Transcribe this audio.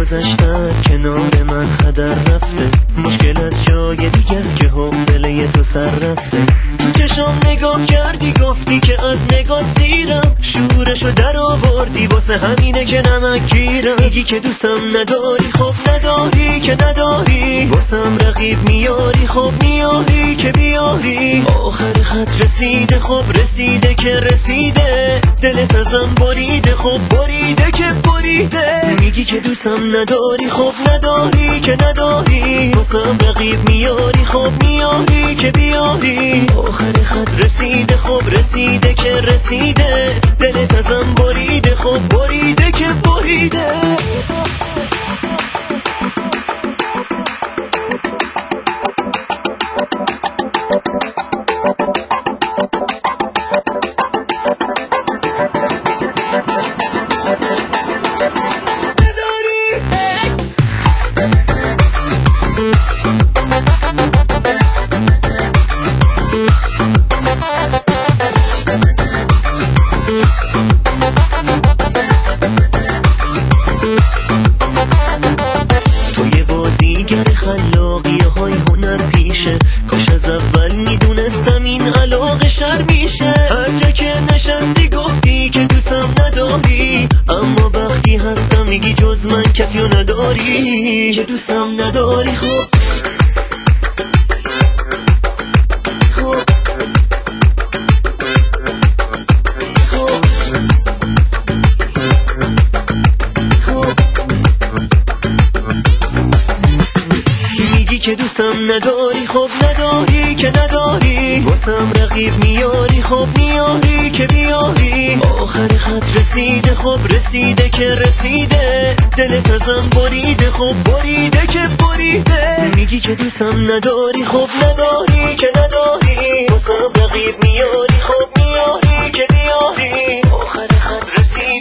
گذشتن کنار من هدر رفته، مشکل از جای دیگه است که حوصله تو سر رفته. تو چشام نگاه کردی گفتی که از نگات زیرم، شورشو در آوردی واسه همینه که نمک گیرم. میگی که دوستم نداری، خب نداری که نداری، واسم رقیب میاری، خب میاری که بیاری. آخر خط رسیده، خب رسیده که رسیده، دلت ازم بریده، خب بریده که بریده. میگی که دوستم نداری، خب نداری که نداری، واسم رقیب میاری، خب میاری که بیاری. آخر خط رسیده، خب رسیده که رسیده، دلت ازم بریده، خب بریده که بریده. خلاقیه های هنر پیشه، کاش از اول میدونستم این علاقه شر میشه. هر جا که نشستی گفتی که دوستم نداری، اما وقتی هستم میگی جز من کسیو نداری، که دوستم نداری. خب که دوستم نداری، خب نداری که نداری، واسم رقیب میاری، خب میاری که بیاری. آخر خط رسیده، خب رسیده که رسیده، دلت ازم بریده، خب بریده که بریده. میگی که دوستم نداری، خب نداری که نداری، واسم رقیب میاری، خب میاری که بیاری. آخر خط رسیده.